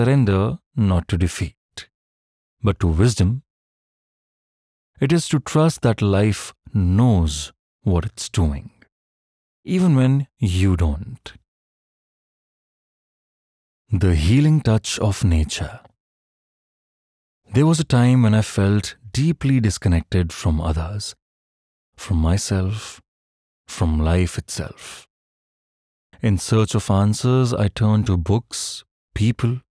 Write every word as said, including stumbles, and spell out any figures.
surrender not to defeat, but to wisdom. It is to trust that life knows what it's doing, even when you don't. The healing touch of nature. There was a time when I felt deeply disconnected from others, from myself, from life itself. In search of answers, I turned to books, people,